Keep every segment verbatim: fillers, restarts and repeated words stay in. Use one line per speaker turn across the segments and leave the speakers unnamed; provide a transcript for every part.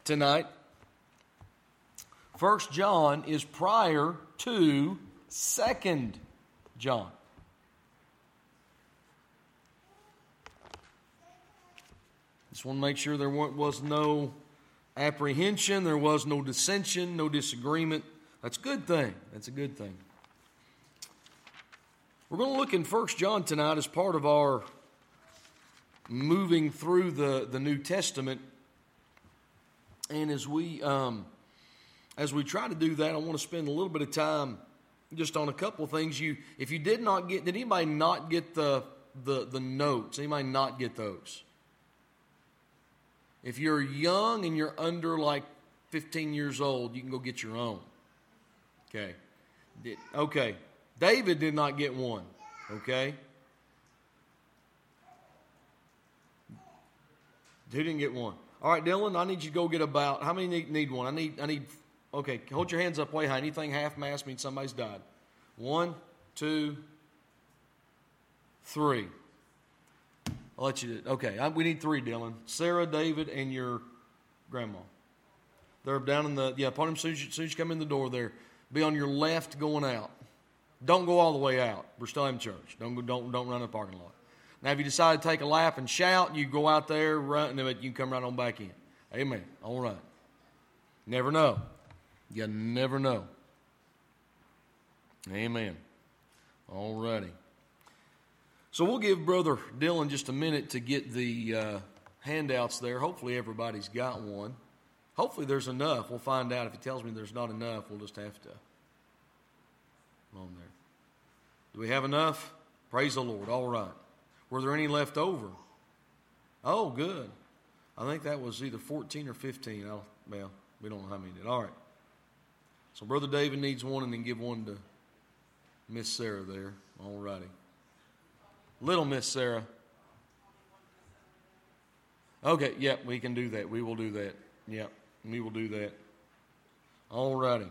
tonight. First John is prior to Second John. Just want to make sure there was no apprehension, there was no dissension, no disagreement. That's a good thing. That's a good thing. We're going to look in First John tonight as part of our moving through the, the New Testament. And as we um, as we try to do that, I want to spend a little bit of time just on a couple of things. You, if you did not get, did anybody not get the the the notes? Anybody not get those? If you're young and you're under like fifteen years old, you can go get your own. Okay. Okay. David did not get one. Okay. Who didn't get one? All right, Dylan, I need you to go get about, how many need, need one? I need, I need, okay, hold your hands up way high. Anything half-mast means somebody's died. One, two, three. I'll let you do it. Okay, I, we need three, Dylan. Sarah, David, and your grandma. They're down in the, yeah, upon them as soon as, you, as soon as you come in the door there. Be on your left going out. Don't go all the way out. We're still in church. Don't go, don't don't run in the parking lot. Now, if you decide to take a lap and shout, you go out there, run, and you can come right on back in. Amen. All right. Never know. You never know. Amen. All righty. So we'll give Brother Dylan just a minute to get the uh, handouts there. Hopefully everybody's got one. Hopefully there's enough. We'll find out. If he tells me there's not enough, we'll just have to. On there. Do we have enough? Praise the Lord. All right. Were there any left over? Oh, good. I think that was either fourteen or fifteen. I'll, well, we don't know how many did. All right. So Brother David needs one, and then give one to Miss Sarah there. All righty. Little Miss Sarah. Okay, yep, yeah, we can do that. We will do that. Yep, we will do that. All righty.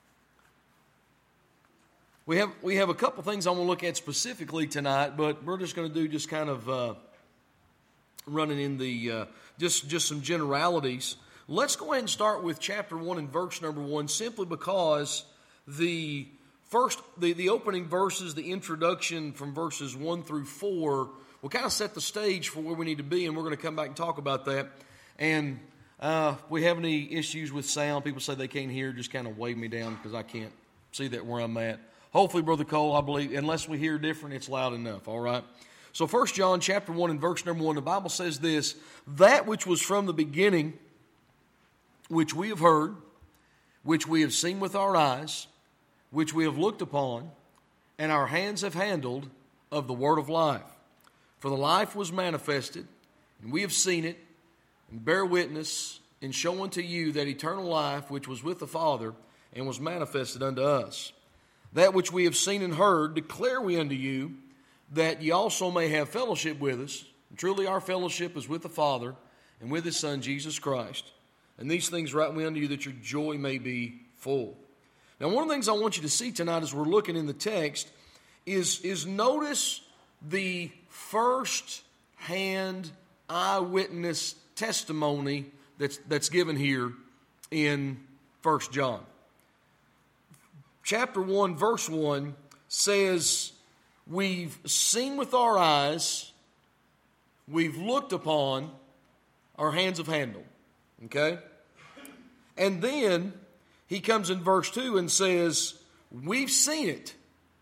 We have we have a couple things I want to look at specifically tonight, but we're just going to do just kind of uh, running in the uh, just just some generalities. Let's go ahead and start with chapter one and verse number one, simply because the first the, the opening verses, the introduction from verses one through four, will kind of set the stage for where we need to be, and we're going to come back and talk about that. And uh, if we have any issues with sound, people say they can't hear, just kind of wave me down because I can't see that where I'm at. Hopefully, Brother Cole, I believe, unless we hear different, it's loud enough, all right? So First John chapter one and verse number one, the Bible says this, that which was from the beginning, which we have heard, which we have seen with our eyes, which we have looked upon, and our hands have handled of the word of life. For the life was manifested, and we have seen it, and bear witness, and show unto you that eternal life which was with the Father, and was manifested unto us. That which we have seen and heard declare we unto you, that ye also may have fellowship with us. And truly our fellowship is with the Father and with His Son, Jesus Christ. And these things write we unto you, that your joy may be full. Now, one of the things I want you to see tonight as we're looking in the text is, is notice the first-hand eyewitness testimony that's, that's given here in First John. Chapter one, verse one says, we've seen with our eyes, we've looked upon, our hands have handled. Okay? And then he comes in verse two and says, we've seen it,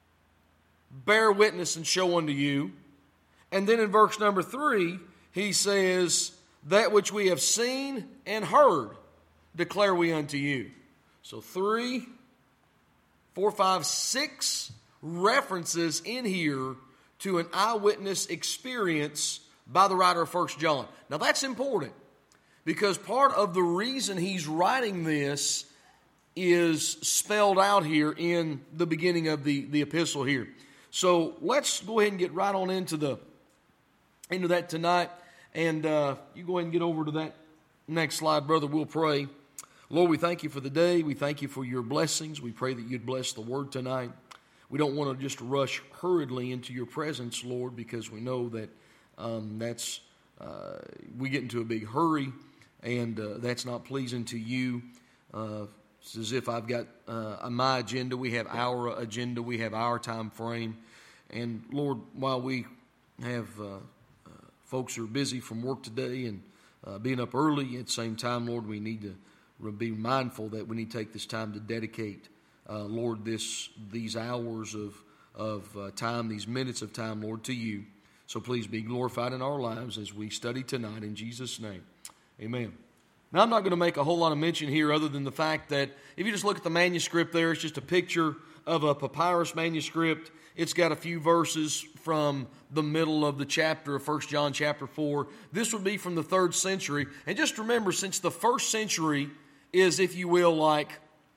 bear witness and show unto you. And then in verse number three, he says, that which we have seen and heard, declare we unto you. So three, four, five, six references in here to an eyewitness experience by the writer of First John. Now that's important, because part of the reason he's writing this is spelled out here in the beginning of the, the epistle here. So let's go ahead and get right on into the into that tonight. And uh, you go ahead and get over to that next slide, brother. We'll pray. Lord, we thank you for the day. We thank you for your blessings. We pray that you'd bless the word tonight. We don't want to just rush hurriedly into your presence, Lord, because we know that um, that's uh, we get into a big hurry. and uh, that's not pleasing to you. Uh, it's as if I've got uh, my agenda. We have our agenda. We have our time frame. And Lord, while we have uh, uh, folks who are busy from work today and uh, being up early, at the same time, Lord, we need to be mindful that we need to take this time to dedicate, uh, Lord, this these hours of of uh, time, these minutes of time, Lord, to you. So please be glorified in our lives as we study tonight in Jesus' name. Amen. Now, I'm not going to make a whole lot of mention here other than the fact that if you just look at the manuscript there, it's just a picture of a papyrus manuscript. It's got a few verses from the middle of the chapter of First John chapter four. This would be from the third century. And just remember, since the first century is, if you will, like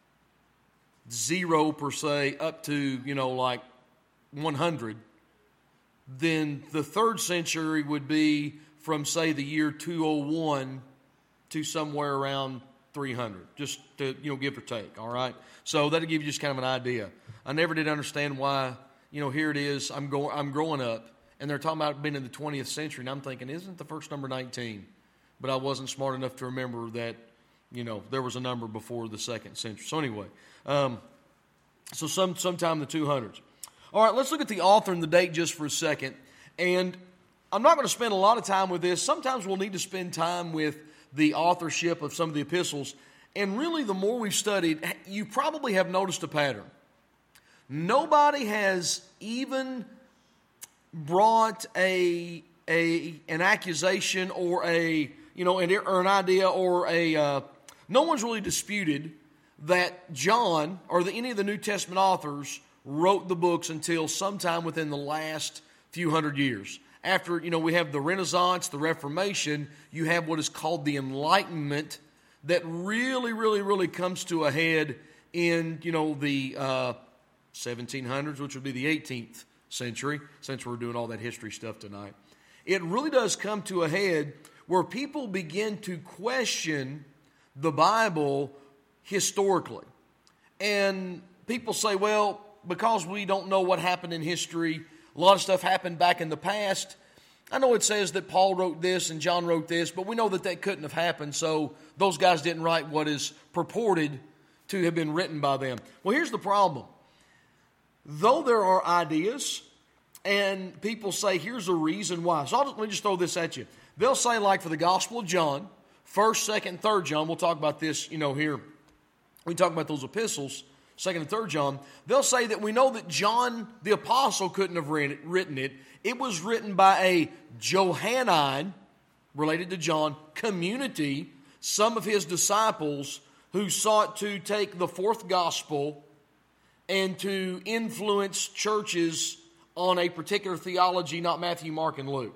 zero per se up to, you know, like one hundred, then the third century would be from, say, the year two oh one to somewhere around three hundred, just to, you know, give or take, all right? So that'll give you just kind of an idea. I never did understand why, you know, here it is, I'm going, I'm growing up, and they're talking about being in the twentieth century, and I'm thinking, isn't the first number nineteen? But I wasn't smart enough to remember that, you know, there was a number before the second century. So anyway, um, so some sometime in the two hundreds. All right, let's look at the author and the date just for a second. And I'm not going to spend a lot of time with this. Sometimes we'll need to spend time with the authorship of some of the epistles. And really, the more we've studied, you probably have noticed a pattern. Nobody has even brought a, a an accusation or a you know an, or an idea or a uh, no one's really disputed that John or the, any of the New Testament authors wrote the books until sometime within the last few hundred years. After, you know, we have the Renaissance, the Reformation, you have what is called the Enlightenment that really, really, really comes to a head in, you know, the uh, seventeen hundreds, which would be the eighteenth century, since we're doing all that history stuff tonight. It really does come to a head where people begin to question the Bible historically. And people say, well, because we don't know what happened in history, a lot of stuff happened back in the past. I know it says that Paul wrote this and John wrote this, but we know that that couldn't have happened, so those guys didn't write what is purported to have been written by them. Well, here's the problem. Though there are ideas, and people say, here's a reason why. So I'll just, let me just throw this at you. They'll say, like for the Gospel of John, first, second, third John, we'll talk about this, you know, here. We talk about those epistles. Second and Third John, they'll say that we know that John the Apostle couldn't have written it. It was written by a Johannine, related to John, community, some of his disciples who sought to take the fourth gospel and to influence churches on a particular theology, not Matthew, Mark, and Luke.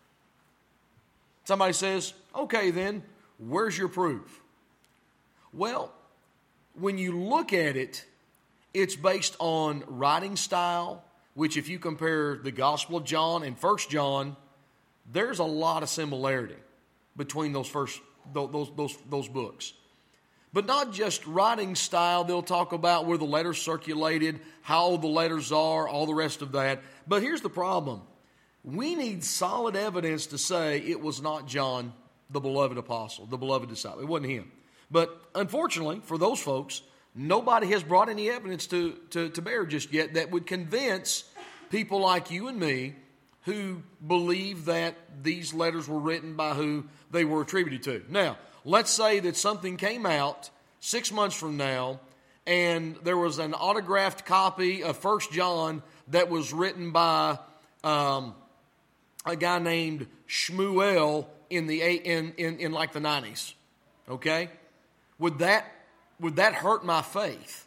Somebody says, okay then, where's your proof? Well, when you look at it, it's based on writing style, which if you compare the Gospel of John and First John, there's a lot of similarity between those first those those those books. But not just writing style, they'll talk about where the letters circulated, how old the letters are, all the rest of that. But here's the problem. We need solid evidence to say it was not John, the beloved apostle, the beloved disciple. It wasn't him. But unfortunately, for those folks, nobody has brought any evidence to, to, to bear just yet that would convince people like you and me who believe that these letters were written by who they were attributed to. Now, let's say that something came out six months from now and there was an autographed copy of First John that was written by um, a guy named Shmuel in the in, in, in like the nineties. Okay? Would that, would that hurt my faith?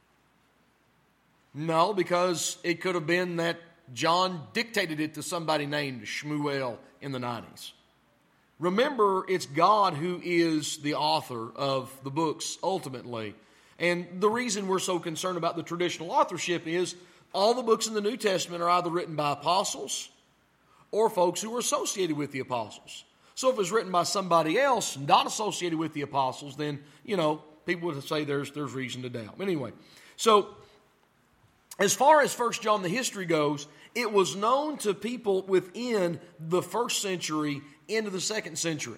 No, because it could have been that John dictated it to somebody named Shmuel in the nineties. Remember, it's God who is the author of the books ultimately. And the reason we're so concerned about the traditional authorship is all the books in the New Testament are either written by apostles or folks who were associated with the apostles. So if it's written by somebody else not associated with the apostles, then, you know, people would say there's there's reason to doubt. Anyway, so as far as First John, the history goes, it was known to people within the first century into the second century.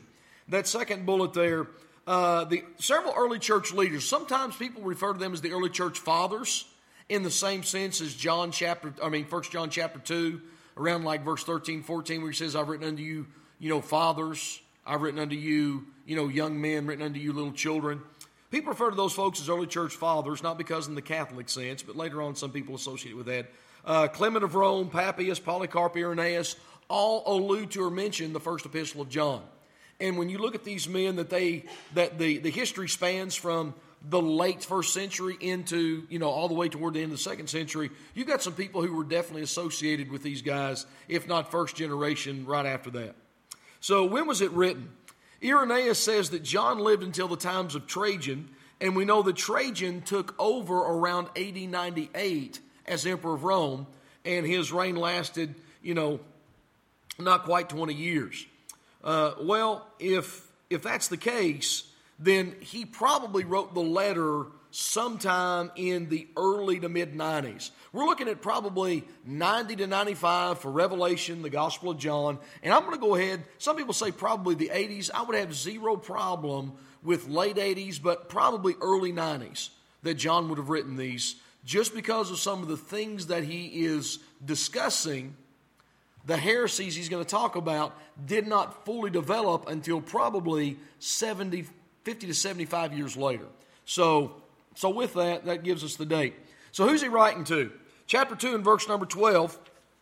that second bullet there, uh, the several early church leaders, sometimes people refer to them as the early church fathers in the same sense as John chapter, I mean, First John chapter two, around like verse thirteen, fourteen, where he says, I've written unto you, you know, fathers. I've written unto you, you know, young men, written unto you little children. People refer to those folks as early church fathers, not because in the Catholic sense, but later on some people associate it with that. Uh, Clement of Rome, Papias, Polycarp, Irenaeus, all allude to or mention the first epistle of John. And when you look at these men, that they that the, the history spans from the late first century into, you know, all the way toward the end of the second century, you've got some people who were definitely associated with these guys, if not first generation, right after that. So when was it written? Irenaeus says that John lived until the times of Trajan, and we know that Trajan took over around A D ninety-eight as emperor of Rome, and his reign lasted, you know, not quite twenty years. Uh, well, if if that's the case, then he probably wrote the letter sometime in the early to mid nineties. We're looking at probably ninety to ninety-five for Revelation, the Gospel of John. And I'm going to go ahead, some people say probably the eighties. I would have zero problem with late eighties, but probably early nineties that John would have written these, just because of some of the things that he is discussing. The heresies he's going to talk about did not fully develop until probably seventy, fifty to seventy-five years later. So, so with that, that gives us the date. So who's he writing to? Chapter two and verse number twelve.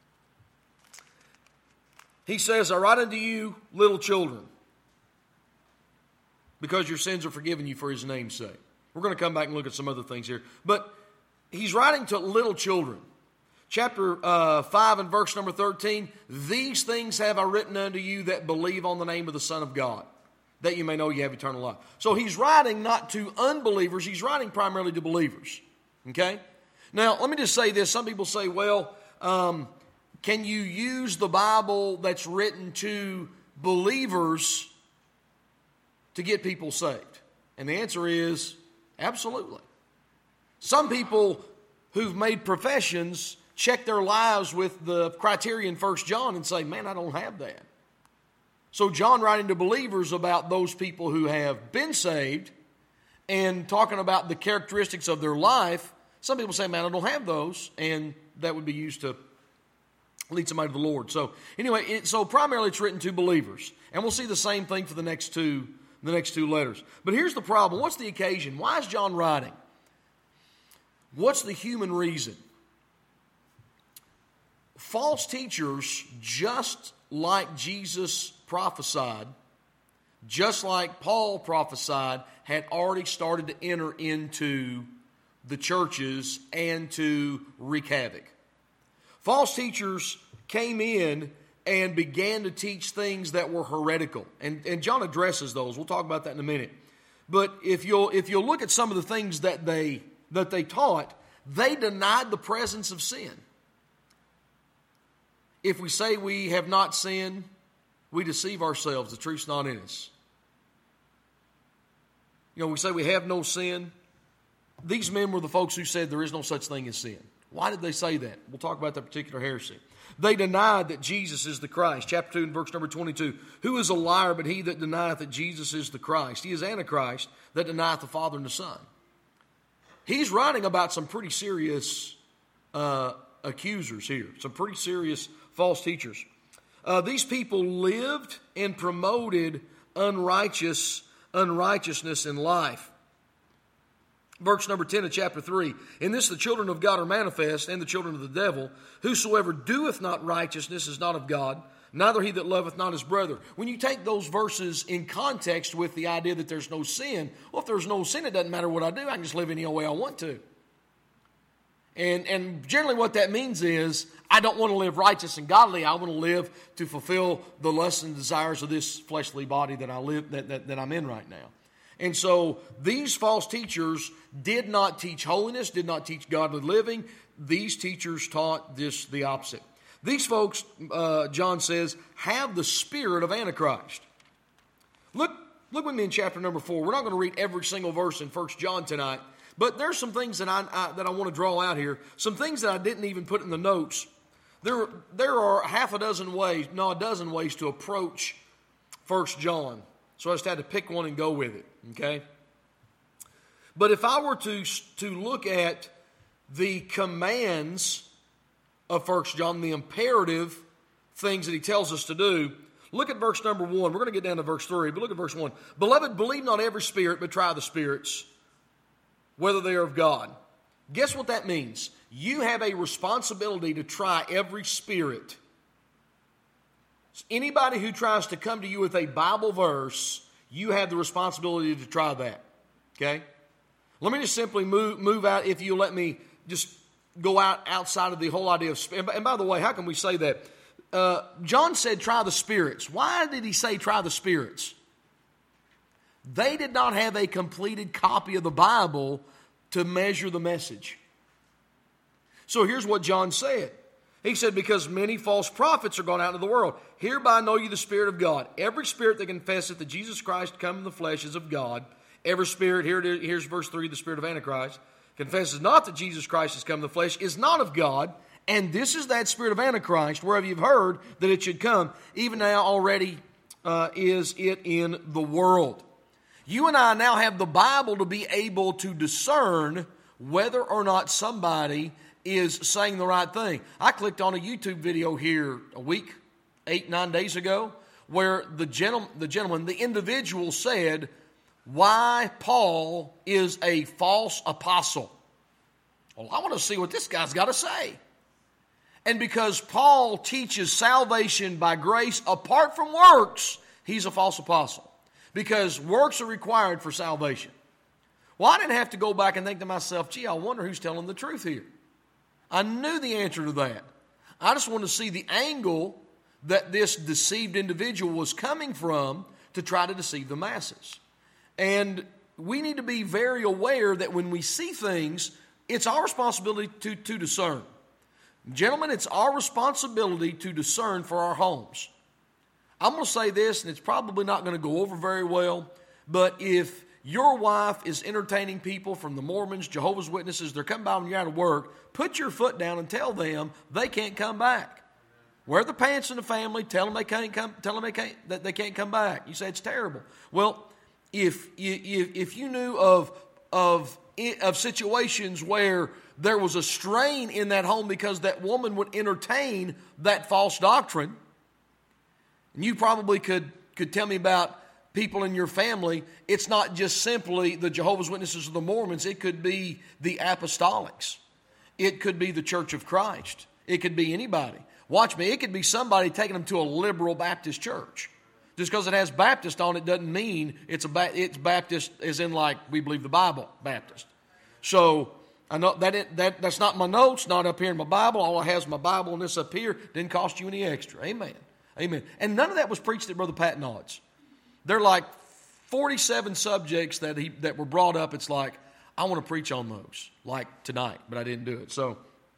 He says, I write unto you, little children, because your sins are forgiven you for his name's sake. We're going to come back and look at some other things here. But he's writing to little children. Chapter uh, five and verse number thirteen, these things have I written unto you that believe on the name of the Son of God, that you may know you have eternal life. So he's writing not to unbelievers, he's writing primarily to believers. Okay? Now, let me just say this. Some people say, well, um, can you use the Bible that's written to believers to get people saved? And the answer is absolutely. Some people who've made professions check their lives with the criteria in First John and say, man, I don't have that. So John writing to believers about those people who have been saved and talking about the characteristics of their life, some people say, man, I don't have those, and that would be used to lead somebody to the Lord. So anyway, it, so primarily it's written to believers, and we'll see the same thing for the next two, the next two letters. But here's the problem. What's the occasion? Why is John writing? What's the human reason? False teachers, just like Jesus prophesied, just like Paul prophesied, had already started to enter into the churches and to wreak havoc. False teachers came in and began to teach things that were heretical. And, and John addresses those. We'll talk about that in a minute. But if you'll, if you'll look at some of the things that they, that they taught, they denied the presence of sin. If we say we have not sinned, we deceive ourselves. The truth's not in us. You know, we say we have no sin. These men were the folks who said there is no such thing as sin. Why did they say that? We'll talk about that particular heresy. They denied that Jesus is the Christ. Chapter two and verse number twenty-two. Who is a liar but he that denieth that Jesus is the Christ? He is Antichrist that denieth the Father and the Son. He's writing about some pretty serious uh, accusers here. Some pretty serious false teachers. Uh, these people lived and promoted unrighteous unrighteousness in life. Verse number ten of chapter three. In this the children of God are manifest, and the children of the devil. Whosoever doeth not righteousness is not of God, neither he that loveth not his brother. When you take those verses in context with the idea that there's no sin, well, if there's no sin, it doesn't matter what I do. I can just live any way I want to. And, and generally what that means is, I don't want to live righteous and godly. I want to live to fulfill the lusts and desires of this fleshly body that I live that, that, that I'm in right now. And so these false teachers did not teach holiness, did not teach godly living. These teachers taught this the opposite. These folks, uh, John says, have the spirit of Antichrist. Look, look with me in chapter number four. We're not going to read every single verse in First John tonight, but there's some things that I, I that I want to draw out here. Some things that I didn't even put in the notes. There, there are half a dozen ways, no, a dozen ways to approach First John. So I just had to pick one and go with it, okay? But if I were to, to look at the commands of First John, the imperative things that he tells us to do, look at verse number one. We're going to get down to verse three, but look at verse one. Beloved, believe not every spirit, but try the spirits, whether they are of God. Guess what that means? You have a responsibility to try every spirit. Anybody who tries to come to you with a Bible verse, you have the responsibility to try that. Okay? Let me just simply move move out, if you let me just go out outside of the whole idea of spirit. And by the way, how can we say that? Uh, John said try the spirits. Why did he say try the spirits? They did not have a completed copy of the Bible to measure the message. So here's what John said. He said, because many false prophets are gone out into the world. Hereby know you the Spirit of God. Every spirit that confesseth that Jesus Christ come in the flesh is of God. Every spirit, here it is, here's verse three, the spirit of Antichrist, confesses not that Jesus Christ has come in the flesh, is not of God. And this is that spirit of Antichrist, whereof you've heard that it should come. Even now already uh, is it in the world. You and I now have the Bible to be able to discern whether or not somebody is saying the right thing. I clicked on a YouTube video here a week, eight, nine days ago, where the gentleman, the gentleman, the individual said why Paul is a false apostle. Well, I want to see what this guy's got to say. And because Paul teaches salvation by grace apart from works, he's a false apostle. Because works are required for salvation. Well, I didn't have to go back and think to myself, gee, I wonder who's telling the truth here. I knew the answer to that. I just wanted to see the angle that this deceived individual was coming from to try to deceive the masses. And we need to be very aware that when we see things, it's our responsibility to, to discern. Gentlemen, it's our responsibility to discern for our homes. I'm going to say this, and it's probably not going to go over very well, but if your wife is entertaining people from the Mormons, Jehovah's Witnesses, they're coming by when you're out of work, put your foot down and tell them they can't come back. Wear the pants in the family, tell them they can't come, tell them they can't, that they can't come back. You say it's terrible. Well, if you, if you knew of, of, of situations where there was a strain in that home because that woman would entertain that false doctrine, and you probably could, could tell me about people in your family, it's not just simply the Jehovah's Witnesses or the Mormons. It could be the Apostolics. It could be the Church of Christ. It could be anybody. Watch me, it could be somebody taking them to a liberal Baptist church. Just because it has Baptist on it doesn't mean it's a ba- it's Baptist as in like we believe the Bible Baptist. So I know that it, that that's not my notes, not up here in my Bible. All I have is my Bible and this up here. Didn't cost you any extra. Amen. Amen. And none of that was preached at Brother Pat Nodd's. There are like forty-seven subjects that he that were brought up. It's like, I want to preach on those, like tonight, but I didn't do it. So,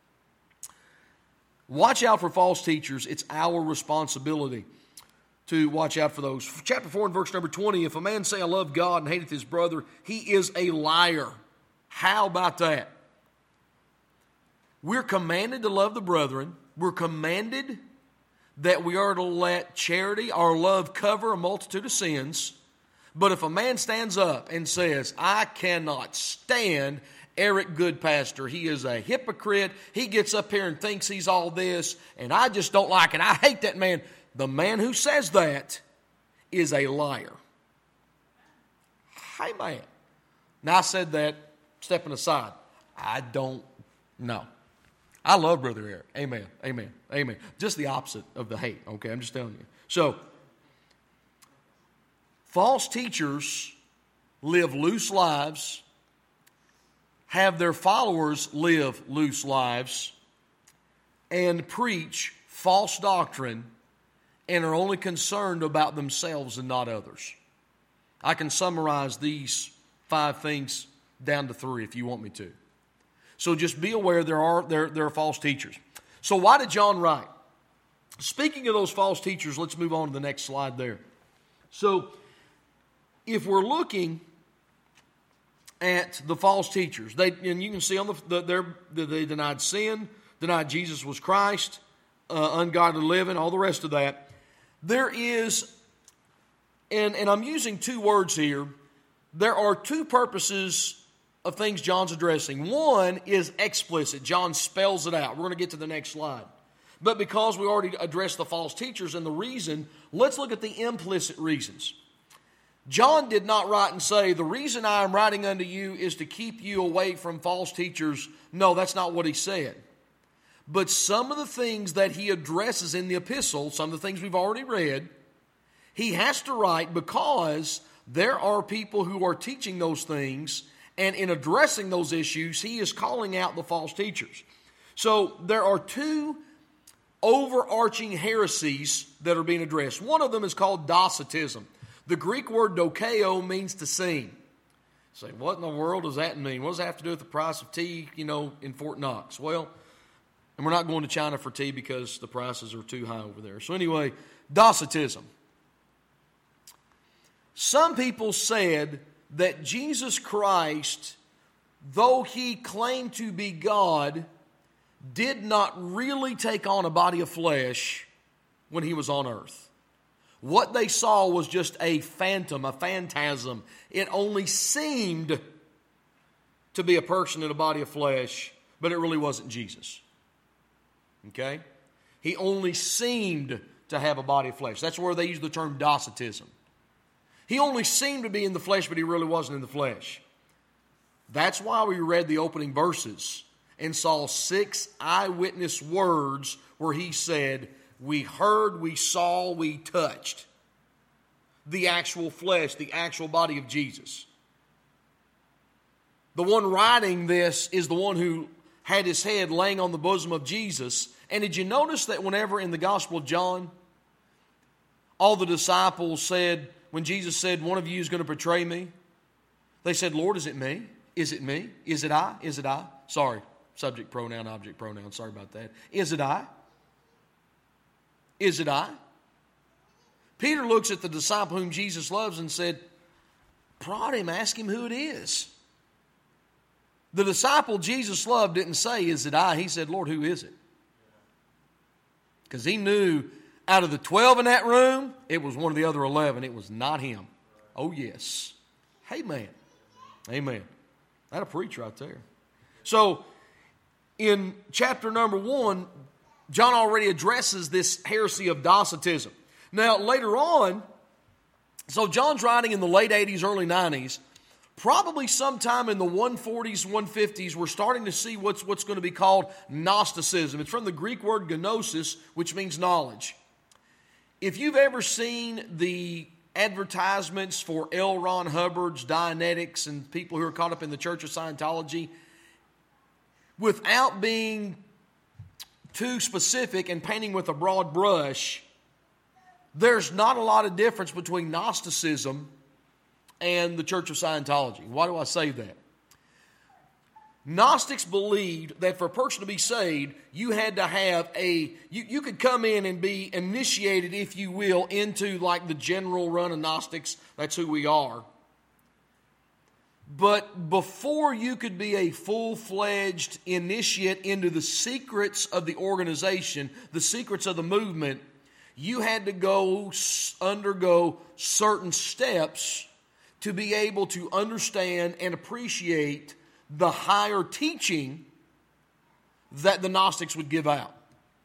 watch out for false teachers. It's our responsibility to watch out for those. Chapter four and verse number twenty, if a man say, I love God and hateth his brother, he is a liar. How about that? We're commanded to love the brethren. We're commanded that we are to let charity or love cover a multitude of sins. But if a man stands up and says, I cannot stand Eric Goodpastor, he is a hypocrite, he gets up here and thinks he's all this, and I just don't like it, I hate that man. The man who says that is a liar. Hey, man. Now, I said that stepping aside. I don't know. I love Brother Eric. Amen. Amen. Amen. Just the opposite of the hate. Okay, I'm just telling you. So, false teachers live loose lives, have their followers live loose lives, and preach false doctrine, and are only concerned about themselves and not others. I can summarize these five things down to three if you want me to. So just be aware there are there, there are false teachers. So why did John write? Speaking of those false teachers, let's move on to the next slide there. So if we're looking at the false teachers, they and you can see on the, the they denied sin, denied Jesus was Christ, uh, ungodly living, all the rest of that. There is and, and I'm using two words here. There are two purposes of things John's addressing. One is explicit. John spells it out. We're going to get to the next slide. But because we already addressed the false teachers and the reason, let's look at the implicit reasons. John did not write and say, the reason I am writing unto you is to keep you away from false teachers. No, that's not what he said. But some of the things that he addresses in the epistle, some of the things we've already read, he has to write because there are people who are teaching those things, and in addressing those issues, he is calling out the false teachers. So there are two overarching heresies that are being addressed. One of them is called Docetism. The Greek word dokeo means to seem. Say, what in the world does that mean? What does that have to do with the price of tea, you know, in Fort Knox? Well, and we're not going to China for tea because the prices are too high over there. So anyway, Docetism. Some people said that Jesus Christ, though he claimed to be God, did not really take on a body of flesh when he was on earth. What they saw was just a phantom, a phantasm. It only seemed to be a person in a body of flesh, but it really wasn't Jesus. Okay? He only seemed to have a body of flesh. That's where they use the term Docetism. He only seemed to be in the flesh, but he really wasn't in the flesh. That's why we read the opening verses and saw six eyewitness words where he said, we heard, we saw, we touched the actual flesh, the actual body of Jesus. The one writing this is the one who had his head laying on the bosom of Jesus. And did you notice that whenever in the Gospel of John, all the disciples said, when Jesus said, one of you is going to betray me, they said, Lord, is it me? Is it me? Is it I? Is it I? Sorry, subject pronoun, object pronoun. Sorry about that. Is it I? Is it I? Peter looks at the disciple whom Jesus loves and said, prod him, ask him who it is. The disciple Jesus loved didn't say, is it I? He said, Lord, who is it? Because he knew out of the twelve in that room, it was one of the other eleven. It was not him. Oh, yes. Amen. Amen. That'll preach right there. So, in chapter number one, John already addresses this heresy of Docetism. Now, later on, so John's writing in the late eighties, early nineties, probably sometime in the one forties, one fifties, we're starting to see what's, what's going to be called Gnosticism. It's from the Greek word gnosis, which means knowledge. If you've ever seen the advertisements for L. Ron Hubbard's Dianetics and people who are caught up in the Church of Scientology, without being too specific and painting with a broad brush, there's not a lot of difference between Gnosticism and the Church of Scientology. Why do I say that? Gnostics believed that for a person to be saved, you had to have a, you, you could come in and be initiated, if you will, into like the general run of Gnostics. That's who we are. But before you could be a full-fledged initiate into the secrets of the organization, the secrets of the movement, you had to go undergo certain steps to be able to understand and appreciate the higher teaching that the Gnostics would give out.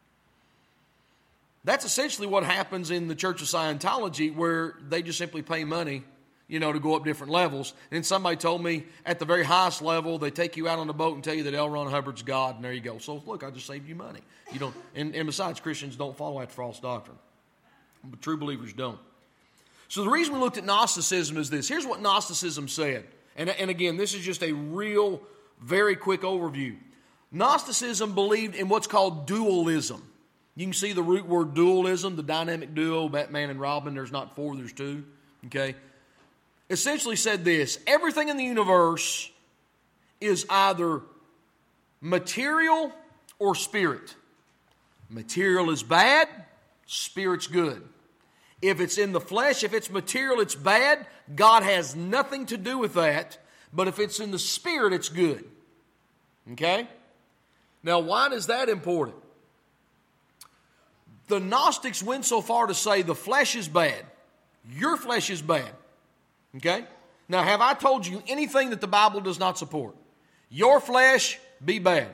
That's essentially what happens in the Church of Scientology, where they just simply pay money, you know, to go up different levels. And somebody told me at the very highest level, they take you out on the boat and tell you that L. Ron Hubbard's God, and there you go. So look, I just saved you money. You don't, and, and besides, Christians don't follow after false doctrine. But true believers don't. So the reason we looked at Gnosticism is this. Here's what Gnosticism said. And, and again, this is just a real, very quick overview. Gnosticism believed in what's called dualism. You can see the root word dualism, the dynamic duo, Batman and Robin. There's not four, there's two. Okay? Essentially said this: everything in the universe is either material or spirit. Material is bad, spirit's good. If it's in the flesh, if it's material, it's bad. God has nothing to do with that. But if it's in the spirit, it's good. Okay? Now, why is that important? The Gnostics went so far to say the flesh is bad. Your flesh is bad. Okay? Now, have I told you anything that the Bible does not support? Your flesh be bad.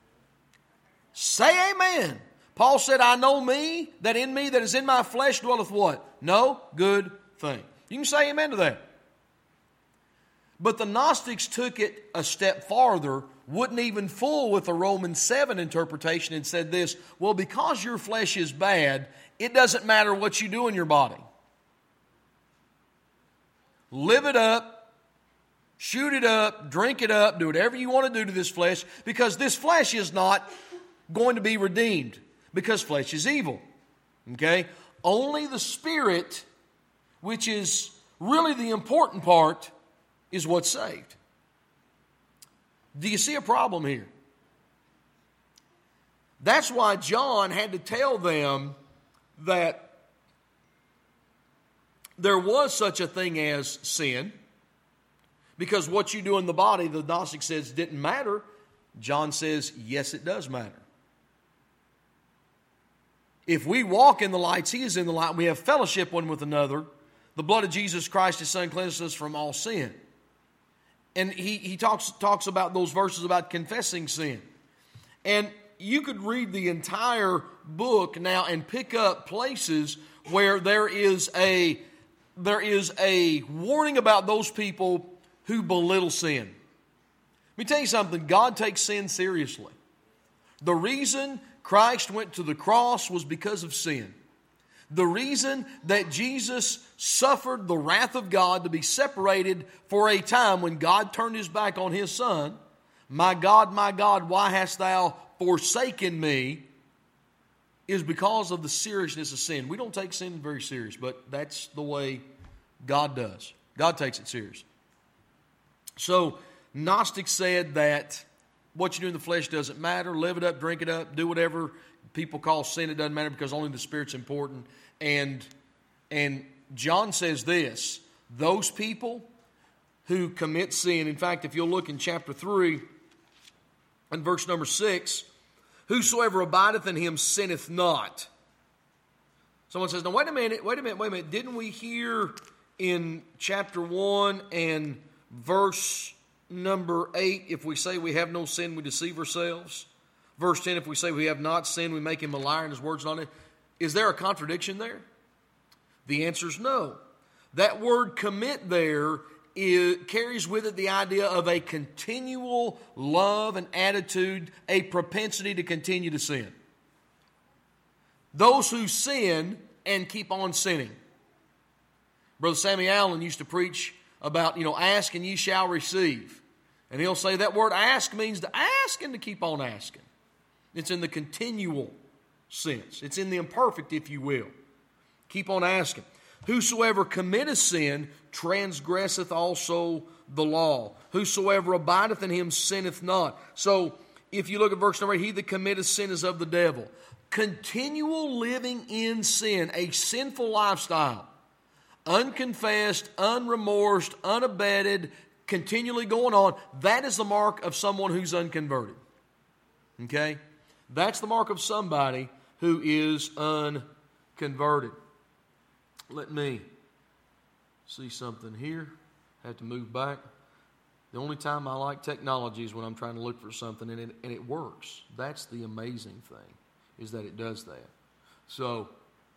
Say amen. Paul said, I know me, that in me that is in my flesh dwelleth what? No good thing. You can say amen to that. But the Gnostics took it a step farther, wouldn't even fool with the Romans seven interpretation, and said this, well, because your flesh is bad, it doesn't matter what you do in your body. Live it up, shoot it up, drink it up, do whatever you want to do to this flesh, because this flesh is not going to be redeemed, because flesh is evil. Okay? Only the Spirit, which is really the important part, is what's saved. Do you see a problem here? That's why John had to tell them that there was such a thing as sin, because what you do in the body, the Gnostic says, didn't matter. John says, yes, it does matter. If we walk in the light, He is in the light, and we have fellowship one with another, the blood of Jesus Christ, His Son, cleanses us from all sin. And he, he talks, talks about those verses about confessing sin. And you could read the entire book now and pick up places where there is a, there is a warning about those people who belittle sin. Let me tell you something. God takes sin seriously. The reason Christ went to the cross was because of sin. The reason that Jesus suffered the wrath of God to be separated for a time when God turned His back on His Son, my God, my God, why hast thou forsaken me, is because of the seriousness of sin. We don't take sin very serious, but that's the way God does. God takes it serious. So, Gnostics said that what you do in the flesh doesn't matter. Live it up, drink it up, do whatever people call sin. It doesn't matter because only the Spirit's important. And, and John says this, those people who commit sin, in fact, if you'll look in chapter three and verse number six, whosoever abideth in him sinneth not. Someone says, now wait a minute, wait a minute, wait a minute. Didn't we hear in chapter one and verse number eight, if we say we have no sin, we deceive ourselves? Verse ten, if we say we have not sinned, we make him a liar and his words not in it. Is there a contradiction there? The answer is no. That word commit there is, carries with it the idea of a continual love and attitude, a propensity to continue to sin. Those who sin and keep on sinning. Brother Sammy Allen used to preach about, you know, ask and ye shall receive. And he'll say that word ask means to ask and to keep on asking. It's in the continual sense. It's in the imperfect, if you will. Keep on asking. Whosoever committeth sin transgresseth also the law. Whosoever abideth in him sinneth not. So, if you look at verse number eight, he that committeth sin is of the devil. Continual living in sin, a sinful lifestyle, unconfessed, unremorsed, unabated, continually going on, that is the mark of someone who's unconverted. Okay? That's the mark of somebody who is unconverted. Let me see something here. I have to move back. The only time I like technology is when I'm trying to look for something and it, and it works. That's the amazing thing, is that it does that. So,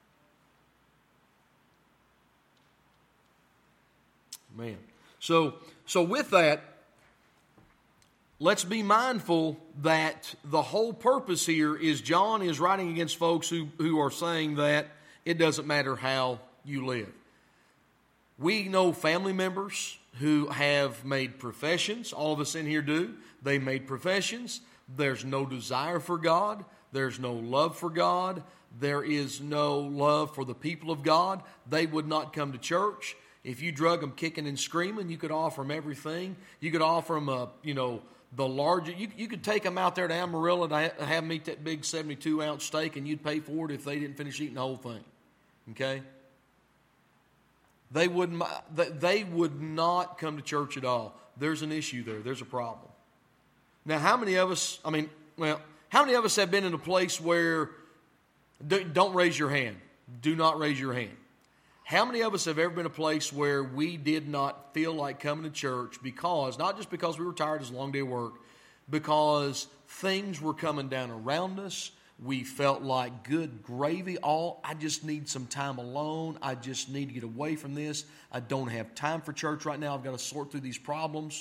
man. So, so with that, let's be mindful that the whole purpose here is John is writing against folks who, who are saying that it doesn't matter how you live. We know family members who have made professions. All of us in here do. They made professions. There's no desire for God. There's no love for God. There is no love for the people of God. They would not come to church. If you drug them kicking and screaming, you could offer them everything. You could offer them a, you know, the larger, you, you could take them out there to Amarillo to have them eat that big seventy-two ounce steak, and you'd pay for it if they didn't finish eating the whole thing. Okay? They wouldn't, they would not come to church at all. There's an issue there. There's a problem. Now, how many of us, I mean, well, how many of us have been in a place where, don't raise your hand. Do not raise your hand. How many of us have ever been a place where we did not feel like coming to church because, not just because we were tired, it's a long day of work, because things were coming down around us. We felt like, good gravy, all, I just need some time alone. I just need to get away from this. I don't have time for church right now. I've got to sort through these problems.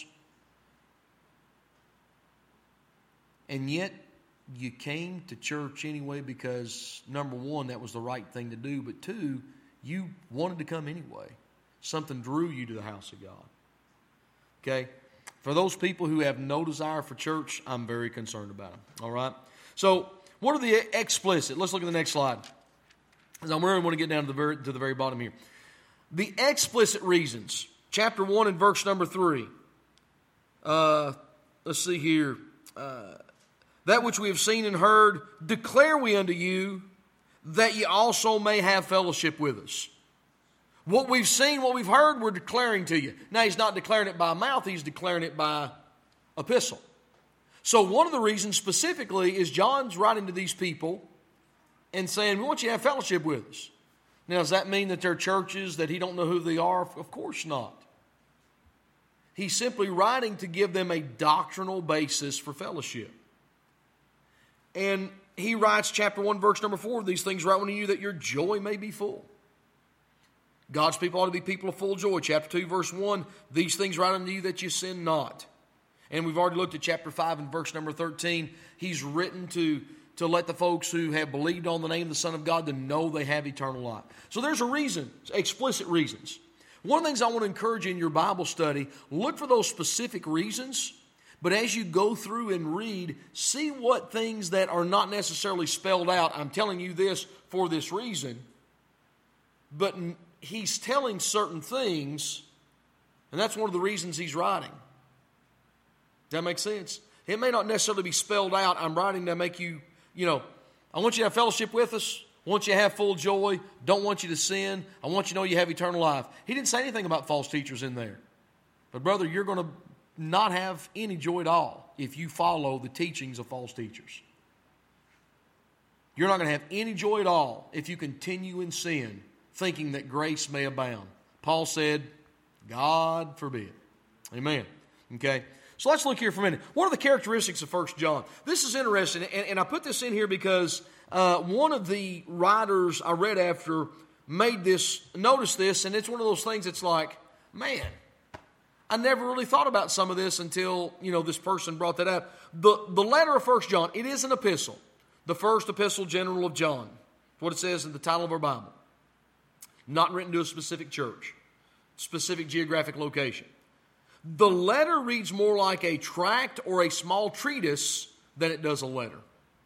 And yet, you came to church anyway because, number one, that was the right thing to do. But two, you wanted to come anyway. Something drew you to the house of God. Okay? For those people who have no desire for church, I'm very concerned about them. All right? So, what are the explicit? Let's look at the next slide. Because I really want to get down to the very, to the very bottom here. The explicit reasons. Chapter one and verse number three. Uh, let's see here. Uh, that which we have seen and heard, declare we unto you, that ye also may have fellowship with us. What we've seen, what we've heard, we're declaring to you. Now, he's not declaring it by mouth, he's declaring it by epistle. So one of the reasons specifically is John's writing to these people and saying, we want you to have fellowship with us. Now, does that mean that they're churches that he don't know who they are? Of course not. He's simply writing to give them a doctrinal basis for fellowship. And he writes, chapter one, verse number four, these things write unto you that your joy may be full. God's people ought to be people of full joy. Chapter two, verse one, these things write unto you that you sin not. And we've already looked at chapter five and verse number thirteen. He's written to, to let the folks who have believed on the name of the Son of God to know they have eternal life. So there's a reason, explicit reasons. One of the things I want to encourage you in your Bible study, look for those specific reasons. But as you go through and read, see what things that are not necessarily spelled out. I'm telling you this for this reason. But he's telling certain things, and that's one of the reasons he's writing. Does that make sense? It may not necessarily be spelled out. I'm writing to make you, you know, I want you to have fellowship with us. I want you to have full joy. Don't want you to sin. I want you to know you have eternal life. He didn't say anything about false teachers in there. But brother, you're going to not have any joy at all if you follow the teachings of false teachers. You're not going to have any joy at all if you continue in sin, thinking that grace may abound. Paul said, God forbid. Amen. Okay. So let's look here for a minute. What are the characteristics of First John? This is interesting, and, and I put this in here because uh, one of the writers I read after made this, noticed this, and it's one of those things that's like, man, I never really thought about some of this until, you know, this person brought that up. The, the letter of First John, it is an epistle. The first epistle general of John. What it says in the title of our Bible. Not written to a specific church. Specific geographic location. The letter reads more like a tract or a small treatise than it does a letter.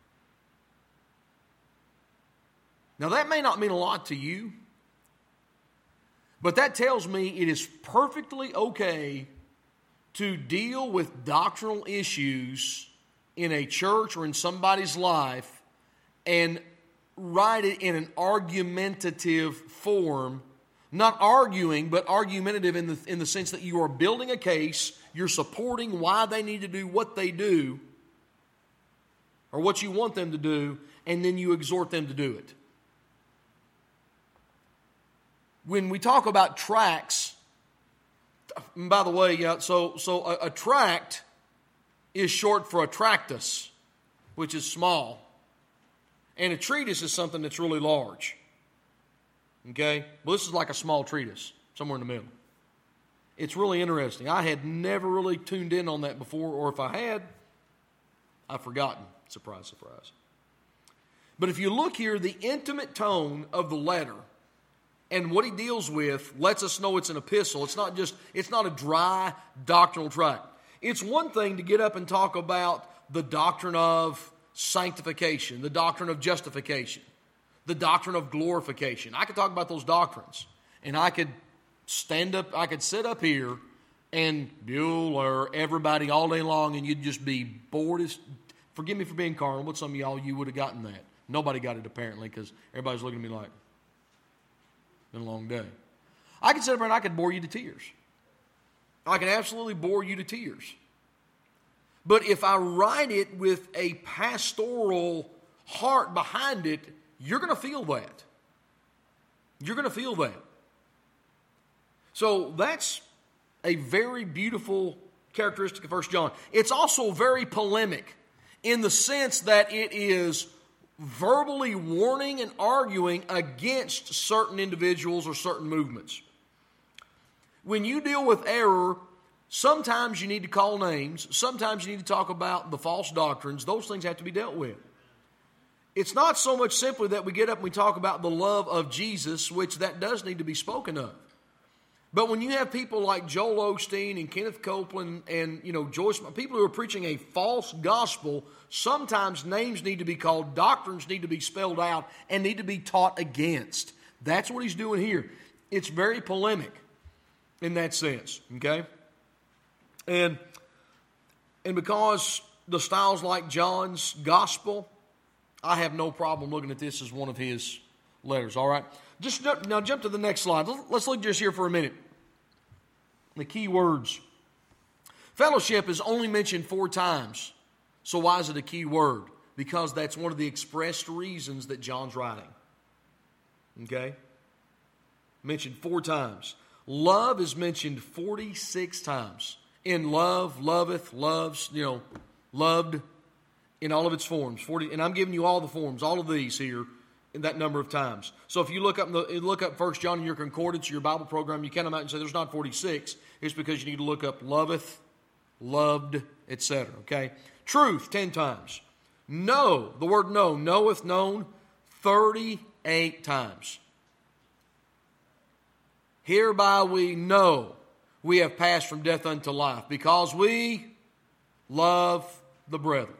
Now that may not mean a lot to you, but that tells me it is perfectly okay to deal with doctrinal issues in a church or in somebody's life and write it in an argumentative form. Not arguing, but argumentative in the, in the sense that you are building a case, you're supporting why they need to do what they do, or what you want them to do, and then you exhort them to do it. When we talk about tracts, and by the way, yeah, so, so a, a tract is short for a tractus, which is small. And a treatise is something that's really large. Okay? Well, this is like a small treatise, somewhere in the middle. It's really interesting. I had never really tuned in on that before, or if I had, I've forgotten. Surprise, surprise. But if you look here, the intimate tone of the letter and what he deals with lets us know it's an epistle. It's not just, it's not a dry doctrinal tract. It's one thing to get up and talk about the doctrine of sanctification, the doctrine of justification, the doctrine of glorification. I could talk about those doctrines, and I could stand up, I could sit up here and Bueller, everybody all day long, and you'd just be bored as, forgive me for being carnal, but some of y'all, you would have gotten that. Nobody got it apparently, because everybody's looking at me like, been a long day. I could sit up here and I could bore you to tears. I can absolutely bore you to tears. But if I write it with a pastoral heart behind it, you're going to feel that. You're going to feel that. So that's a very beautiful characteristic of First John. It's also very polemic in the sense that it is verbally warning and arguing against certain individuals or certain movements. When you deal with error, sometimes you need to call names. Sometimes you need to talk about the false doctrines. Those things have to be dealt with. It's not so much simply that we get up and we talk about the love of Jesus, which that does need to be spoken of. But when you have people like Joel Osteen and Kenneth Copeland and, you know, Joyce, people who are preaching a false gospel, sometimes names need to be called, doctrines need to be spelled out, and need to be taught against. That's what he's doing here. It's very polemic in that sense, okay? And, and because the style's like John's gospel, I have no problem looking at this as one of his letters, all right? Just now jump to the next slide. Let's look just here for a minute. The key words. Fellowship is only mentioned four times. So why is it a key word? Because that's one of the expressed reasons that John's writing. Okay? Mentioned four times. Love is mentioned forty-six times. In love, loveth, loves, you know, loved in all of its forms. forty, and I'm giving you all the forms, all of these here, in that number of times. So if you look up the, look up First John in your concordance, your Bible program, you can't come out and say there's not forty-six. It's because you need to look up loveth, loved, et cetera. Okay? Truth, ten times. Know, the word know, knoweth, known, thirty-eight times. Hereby we know we have passed from death unto life, because we love the brethren.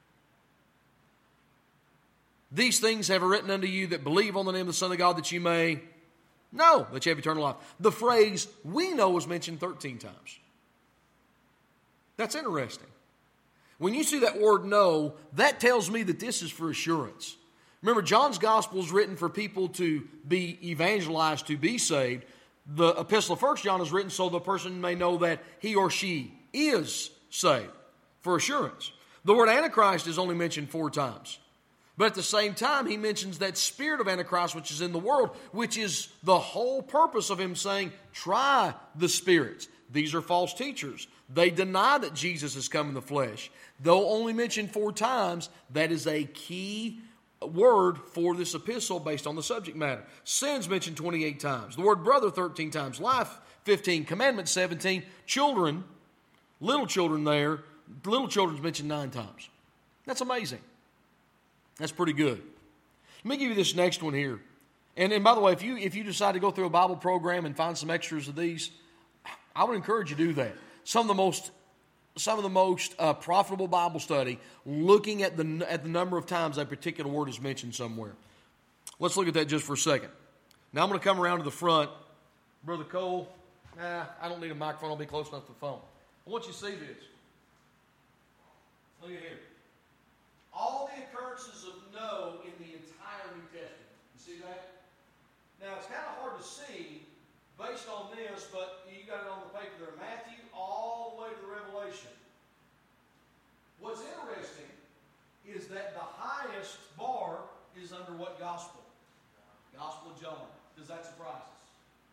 These things have I written unto you that believe on the name of the Son of God, that you may know that you have eternal life. The phrase we know is mentioned thirteen times. That's interesting. When you see that word know, that tells me that this is for assurance. Remember, John's gospel is written for people to be evangelized, to be saved. The epistle of First John is written so the person may know that he or she is saved, for assurance. The word Antichrist is only mentioned four times. But at the same time, he mentions that spirit of Antichrist which is in the world, which is the whole purpose of him saying, try the spirits. These are false teachers. They deny that Jesus has come in the flesh. Though only mentioned four times, that is a key word for this epistle based on the subject matter. Sin's mentioned twenty-eight times. The word brother thirteen times. Life fifteen. Commandment seventeen. Children, little children there, little children's mentioned nine times. That's amazing. That's pretty good. Let me give you this next one here. And, and by the way, if you if you decide to go through a Bible program and find some extras of these, I would encourage you to do that. Some of the most some of the most uh, profitable Bible study, looking at the at the number of times a particular word is mentioned somewhere. Let's look at that just for a second. Now I'm going to come around to the front. Brother Cole, nah, I don't need a microphone. I'll be close enough to the phone. I want you to see this. Look at here. All the occurrences of no in the entire New Testament. You see that? Now, it's kind of hard to see based on this, but you got it on the paper there. Matthew all the way to the Revelation. What's interesting is that the highest bar is under what gospel? Gospel of John. Does that surprise us?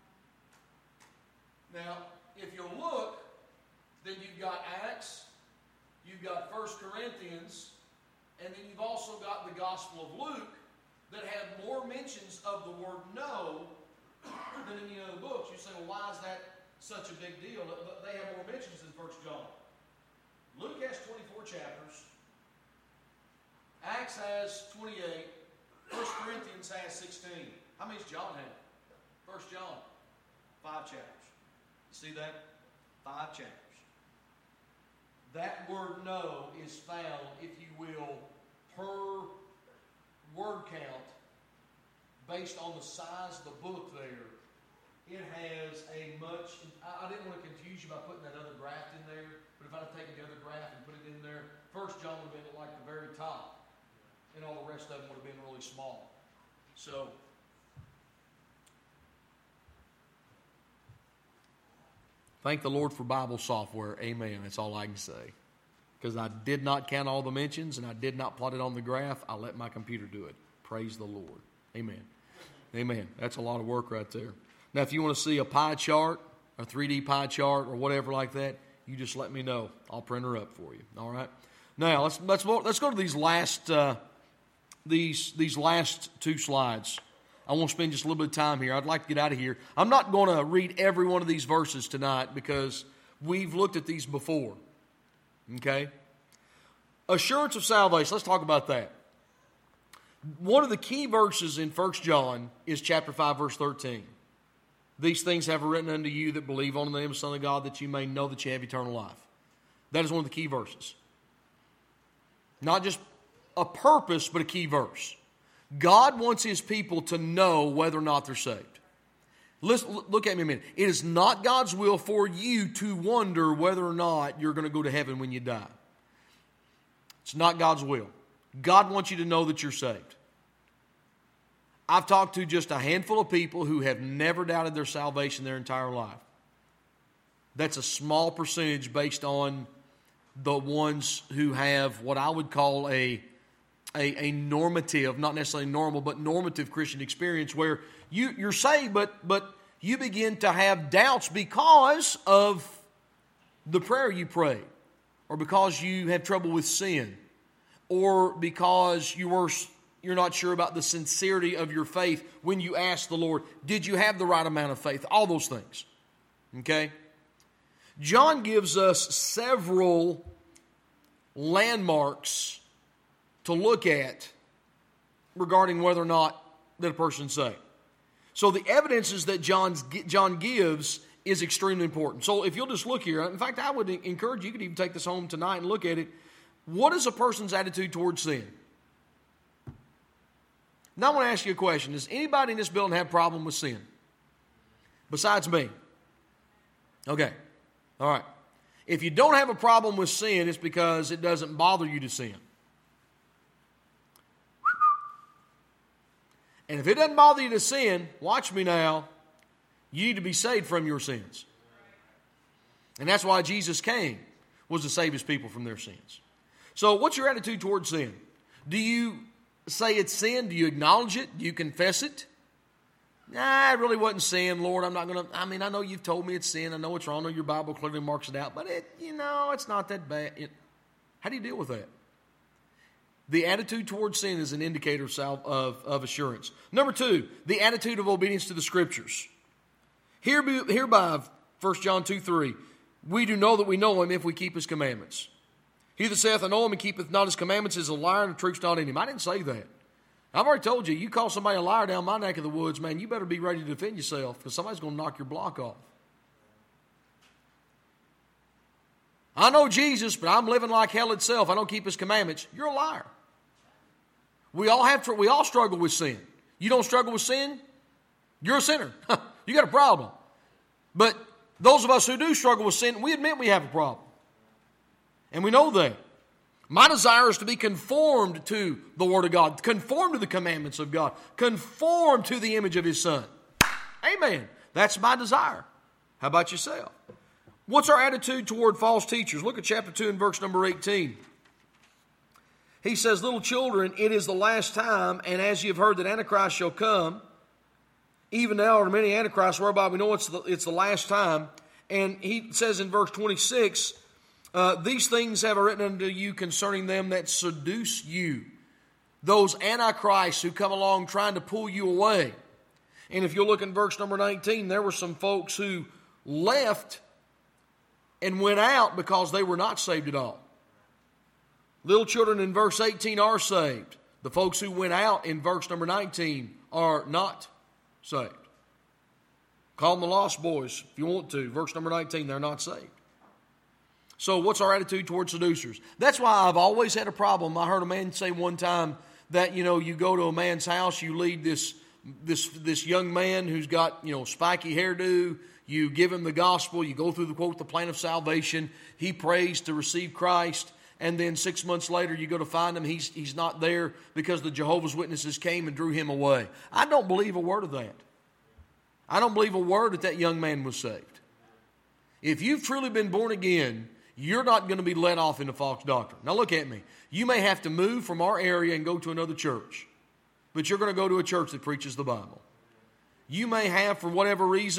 Now, if you look, then you've got Acts, you've got First Corinthians, and then you've also got the Gospel of Luke that have more mentions of the word no than any other books. You say, well, why is that such a big deal? They have more mentions than First John. Luke has twenty-four chapters. Acts has twenty-eight. First Corinthians has sixteen. How many does John have? First John, five chapters. See that? Five chapters. That word no is found, if you will, per word count, based on the size of the book there. It has a much, I didn't want to confuse you by putting that other graph in there, but if I'd have taken the other graph and put it in there, First John would have been at like the very top, and all the rest of them would have been really small. So, thank the Lord for Bible software. Amen. That's all I can say. Because I did not count all the mentions and I did not plot it on the graph. I let my computer do it. Praise the Lord. Amen. Amen. That's a lot of work right there. Now, if you want to see a pie chart a three D pie chart or whatever like that, you just let me know. I'll print her up for you. All right. Now let's let's let's go to these last uh, these these last two slides. I want to spend just a little bit of time here. I'd like to get out of here. I'm not going to read every one of these verses tonight because we've looked at these before. Okay? Assurance of salvation. Let's talk about that. One of the key verses in First John is chapter five, verse thirteen. These things have I written unto you that believe on the name of the Son of God, that you may know that you have eternal life. That is one of the key verses. Not just a purpose, but a key verse. God wants His people to know whether or not they're saved. Listen, look at me a minute. It is not God's will for you to wonder whether or not you're going to go to heaven when you die. It's not God's will. God wants you to know that you're saved. I've talked to just a handful of people who have never doubted their salvation their entire life. That's a small percentage based on the ones who have what I would call a, a, a normative, not necessarily normal, but normative Christian experience where you, you're saved, but, but you begin to have doubts because of the prayer you prayed, or because you have trouble with sin, or because you were... you're not sure about the sincerity of your faith when you ask the Lord, did you have the right amount of faith? All those things. Okay? John gives us several landmarks to look at regarding whether or not that a person's saved. So the evidences that John's, John gives is extremely important. So if you'll just look here, in fact, I would encourage you, you could even take this home tonight and look at it. What is a person's attitude towards sin? Now I want to ask you a question. Does anybody in this building have a problem with sin? Besides me? Okay. All right. If you don't have a problem with sin, it's because it doesn't bother you to sin. And if it doesn't bother you to sin, watch me now, you need to be saved from your sins. And that's why Jesus came, was to save His people from their sins. So what's your attitude towards sin? Do you say it's sin? Do you acknowledge it? Do you confess it? Nah, it really wasn't sin, Lord. I'm not going to, I mean, I know you've told me it's sin. I know it's wrong. I know your Bible clearly marks it out. But, it, you know, it's not that bad. It, how do you deal with that? The attitude towards sin is an indicator of, self, of, of assurance. Number two, the attitude of obedience to the Scriptures. Hereby, hereby First John two three, we do know that we know Him if we keep His commandments. He that saith, I know Him, and keepeth not His commandments is a liar, and the truth's not in him. I didn't say that. I've already told you, you call somebody a liar down my neck of the woods, man, you better be ready to defend yourself, because somebody's going to knock your block off. I know Jesus, but I'm living like hell itself. I don't keep His commandments. You're a liar. We all have to, we all struggle with sin. You don't struggle with sin? You're a sinner. You got a problem. But those of us who do struggle with sin, we admit we have a problem. And we know that. My desire is to be conformed to the Word of God, conformed to the commandments of God, conformed to the image of His Son. Amen. That's my desire. How about yourself? What's our attitude toward false teachers? Look at chapter two and verse number eighteen. He says, little children, it is the last time, and as you have heard that Antichrist shall come, even now are many Antichrists, whereby we know it's the, it's the last time. And he says in verse twenty-six, Uh, these things have I written unto you concerning them that seduce you. Those antichrists who come along trying to pull you away. And if you look in verse number nineteen, there were some folks who left and went out because they were not saved at all. Little children in verse eighteen are saved. The folks who went out in verse number nineteen are not saved. Call them the lost boys if you want to. Verse number nineteen, they're not saved. So what's our attitude towards seducers? That's why I've always had a problem. I heard a man say one time that, you know, you go to a man's house, you lead this this this young man who's got, you know, spiky hairdo, you give him the gospel, you go through the quote, the plan of salvation, he prays to receive Christ, and then six months later you go to find him, he's he's not there because the Jehovah's Witnesses came and drew him away. I don't believe a word of that. I don't believe a word that that young man was saved. If you've truly been born again, you're not going to be let off into false doctrine. Now look at me. You may have to move from our area and go to another church, but you're going to go to a church that preaches the Bible. You may have, for whatever reason,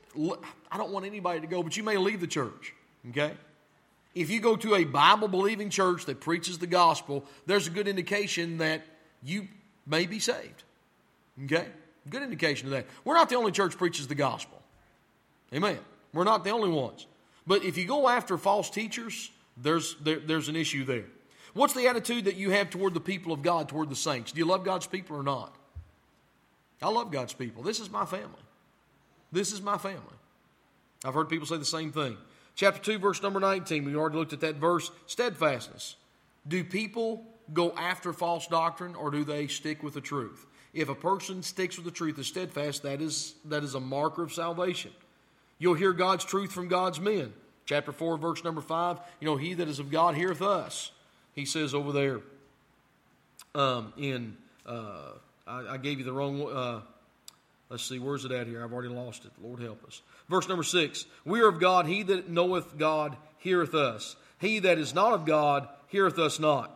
I don't want anybody to go, but you may leave the church, okay? If you go to a Bible-believing church that preaches the gospel, there's a good indication that you may be saved, okay? Good indication of that. We're not the only church preaches the gospel. Amen. We're not the only ones. But if you go after false teachers, there's there, there's an issue there. What's the attitude that you have toward the people of God, toward the saints? Do you love God's people or not? I love God's people. This is my family. This is my family. I've heard people say the same thing. Chapter two, verse number nineteen, we already looked at that verse, steadfastness. Do people go after false doctrine or do they stick with the truth? If a person sticks with the truth, is steadfast, that is, that is a marker of salvation. You'll hear God's truth from God's men. Chapter four, verse number five, you know, he that is of God heareth us. He says over there um, in, uh, I, I gave you the wrong, uh, let's see, where's it at here? I've already lost it. Lord help us. Verse number six, we are of God, he that knoweth God heareth us. He that is not of God heareth us not.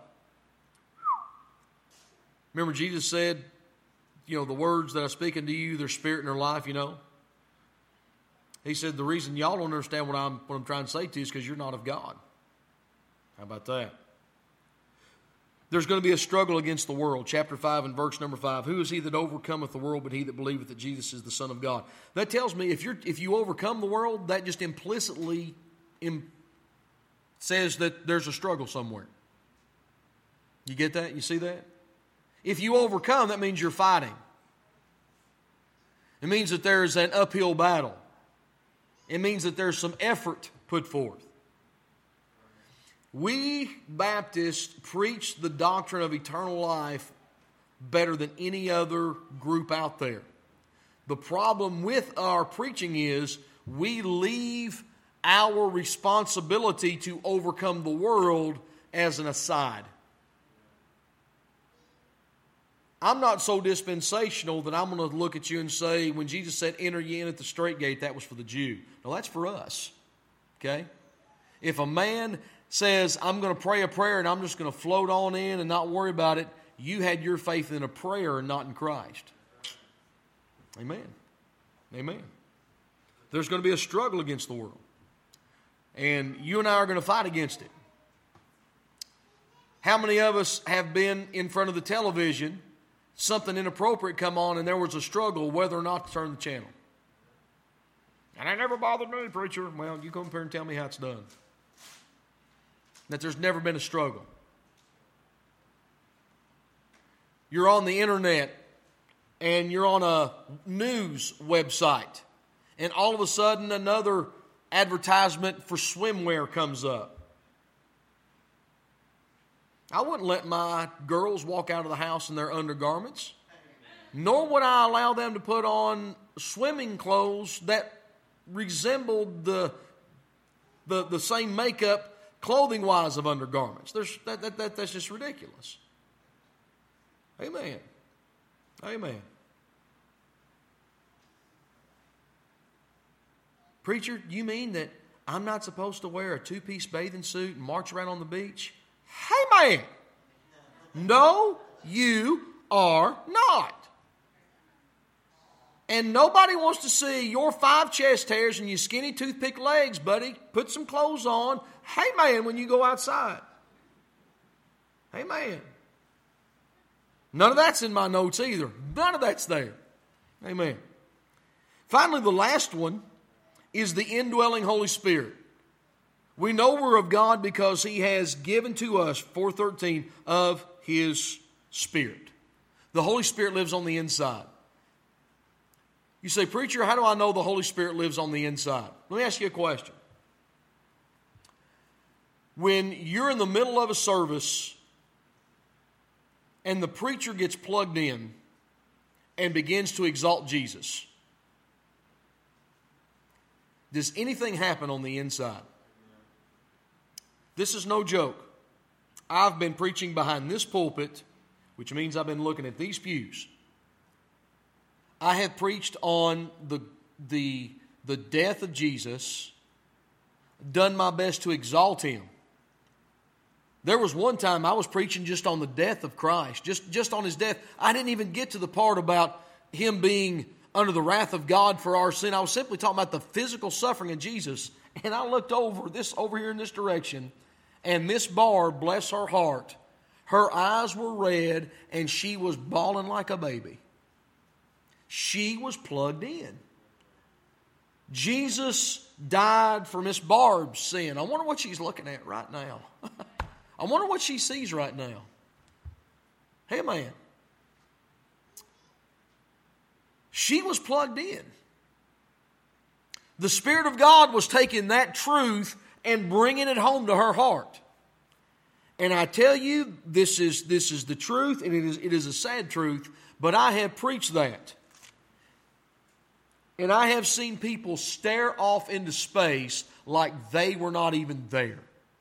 Remember Jesus said, you know, the words that I speak unto you, their spirit and their life, you know. He said, the reason y'all don't understand what I'm, what I'm trying to say to you is because you're not of God. How about that? There's going to be a struggle against the world. Chapter five and verse number five. Who is he that overcometh the world but he that believeth that Jesus is the Son of God? That tells me if you're if you overcome the world, that just implicitly im- says that there's a struggle somewhere. You get that? You see that? If you overcome, that means you're fighting. It means that there's an uphill battle. It means that there's some effort put forth. We Baptists preach the doctrine of eternal life better than any other group out there. The problem with our preaching is we leave our responsibility to overcome the world as an aside. I'm not so dispensational that I'm going to look at you and say, when Jesus said, enter ye in at the straight gate, that was for the Jew. No, that's for us. Okay? If a man says, I'm going to pray a prayer and I'm just going to float on in and not worry about it, you had your faith in a prayer and not in Christ. Amen. Amen. There's going to be a struggle against the world. And you and I are going to fight against it. How many of us have been in front of the television, something inappropriate come on, and there was a struggle whether or not to turn the channel? And that never bothered me, preacher. Well, you come up here and tell me how it's done. That there's never been a struggle. You're on the internet and you're on a news website, and all of a sudden another advertisement for swimwear comes up. I wouldn't let my girls walk out of the house in their undergarments, nor would I allow them to put on swimming clothes that resembled the, the, the same makeup clothing-wise of undergarments. There's, that, that, that, that's just ridiculous. Amen. Amen. Preacher, you mean that I'm not supposed to wear a two-piece bathing suit and march around on the beach? Hey, man. No, you are not. And nobody wants to see your five chest hairs and your skinny toothpick legs, buddy. Put some clothes on. Hey, man, when you go outside. Hey, man. None of that's in my notes either. None of that's there. Amen. Finally, the last one is the indwelling Holy Spirit. We know we're of God because He has given to us, four thirteen, of His Spirit. The Holy Spirit lives on the inside. You say, preacher, how do I know the Holy Spirit lives on the inside? Let me ask you a question. When you're in the middle of a service and the preacher gets plugged in and begins to exalt Jesus, does anything happen on the inside? This is no joke. I've been preaching behind this pulpit, which means I've been looking at these pews. I have preached on the, the, the death of Jesus, done my best to exalt Him. There was one time I was preaching just on the death of Christ, just, just on His death. I didn't even get to the part about Him being under the wrath of God for our sin. I was simply talking about the physical suffering of Jesus. And I looked over this over here in this direction, and Miss Barb, bless her heart, her eyes were red, and she was bawling like a baby. She was plugged in. Jesus died for Miss Barb's sin. I wonder what she's looking at right now. I wonder what she sees right now. Hey, man. She was plugged in. The Spirit of God was taking that truth and bringing it home to her heart. And I tell you, this is, this is the truth, and it is, it is a sad truth, but I have preached that. And I have seen people stare off into space like they were not even there.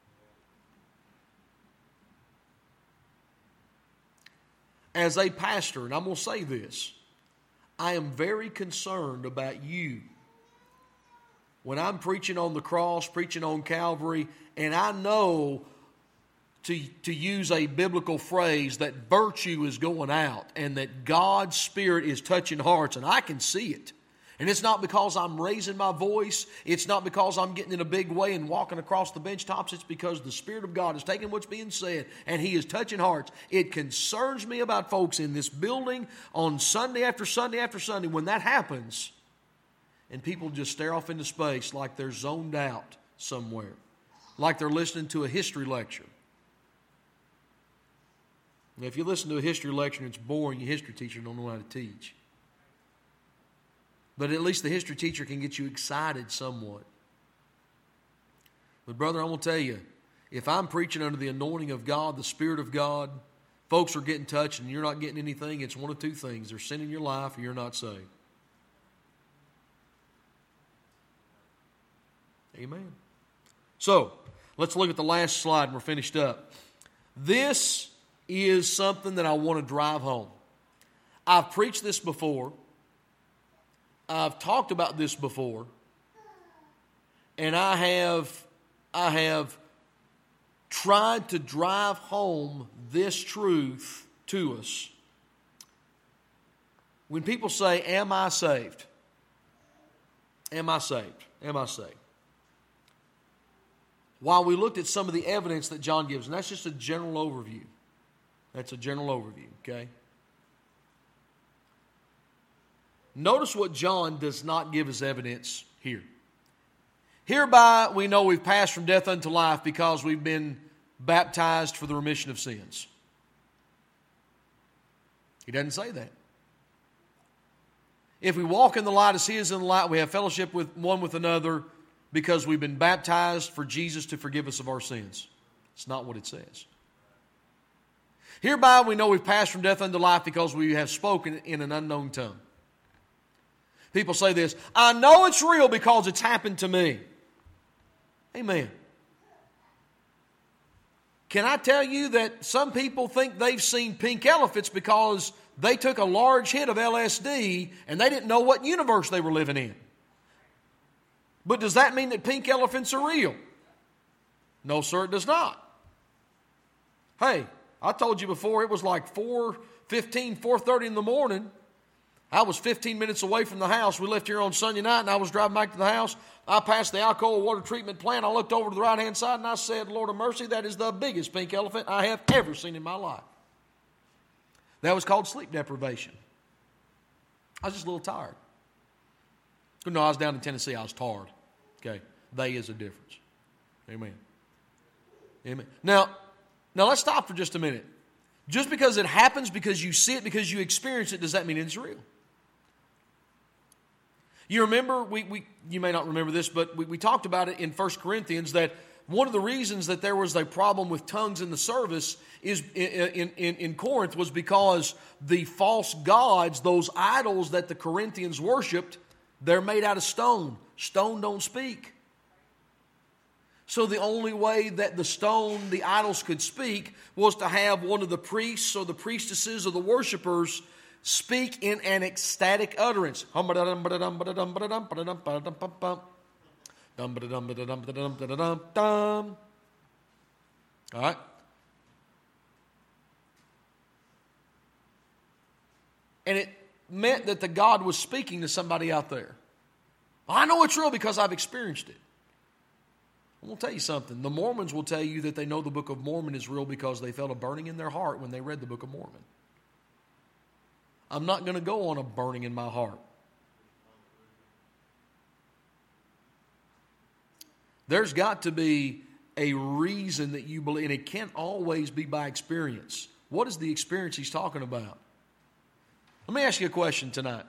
As a pastor, and I'm going to say this, I am very concerned about you. When I'm preaching on the cross, preaching on Calvary, and I know, to, to use a biblical phrase, that virtue is going out and that God's Spirit is touching hearts, and I can see it. And it's not because I'm raising my voice. It's not because I'm getting in a big way and walking across the bench tops. It's because the Spirit of God is taking what's being said and He is touching hearts. It concerns me about folks in this building on Sunday after Sunday after Sunday when that happens and people just stare off into space like they're zoned out somewhere, like they're listening to a history lecture. Now, if you listen to a history lecture and it's boring, your history teacher don't know how to teach. But at least the history teacher can get you excited somewhat. But brother, I'm going to tell you, if I'm preaching under the anointing of God, the Spirit of God, folks are getting touched and you're not getting anything, it's one of two things. There's sin in your life or you're not saved. Amen. So, let's look at the last slide and we're finished up. This is something that I want to drive home. I've preached this before. I've talked about this before, and I have, I have tried to drive home this truth to us. When people say, am I saved? Am I saved? Am I saved? While we looked at some of the evidence that John gives, and that's just a general overview. That's a general overview, okay? Notice what John does not give as evidence here. Hereby we know we've passed from death unto life because we've been baptized for the remission of sins. He doesn't say that. If we walk in the light as He is in the light, we have fellowship with one with another because we've been baptized for Jesus to forgive us of our sins. It's not what it says. Hereby we know we've passed from death unto life because we have spoken in an unknown tongue. People say this, I know it's real because it's happened to me. Amen. Can I tell you that some people think they've seen pink elephants because they took a large hit of L S D and they didn't know what universe they were living in? But does that mean that pink elephants are real? No, sir, it does not. Hey, I told you before it was like four fifteen, four thirty in the morning. I was fifteen minutes away from the house. We left here on Sunday night, and I was driving back to the house. I passed the Alcoa water treatment plant. I looked over to the right-hand side, and I said, Lord of mercy, that is the biggest pink elephant I have ever seen in my life. That was called sleep deprivation. I was just a little tired. No, I was down in Tennessee. I was tired. Okay, they is a difference. Amen. Amen. Now, now let's stop for just a minute. Just because it happens, because you see it, because you experience it, does that mean it's real? You remember, we, we you may not remember this, but we, we talked about it in First Corinthians that one of the reasons that there was a problem with tongues in the service is in, in, in Corinth was because the false gods, those idols that the Corinthians worshipped, they're made out of stone. Stone don't speak. So the only way that the stone, the idols could speak was to have one of the priests or the priestesses or the worshipers speak in an ecstatic utterance. All right? And it meant that the God was speaking to somebody out there. I know it's real because I've experienced it. I'm going to tell you something. The Mormons will tell you that they know the Book of Mormon is real because they felt a burning in their heart when they read the Book of Mormon. I'm not going to go on a burning in my heart. There's got to be a reason that you believe, and it can't always be by experience. What is the experience he's talking about? Let me ask you a question tonight.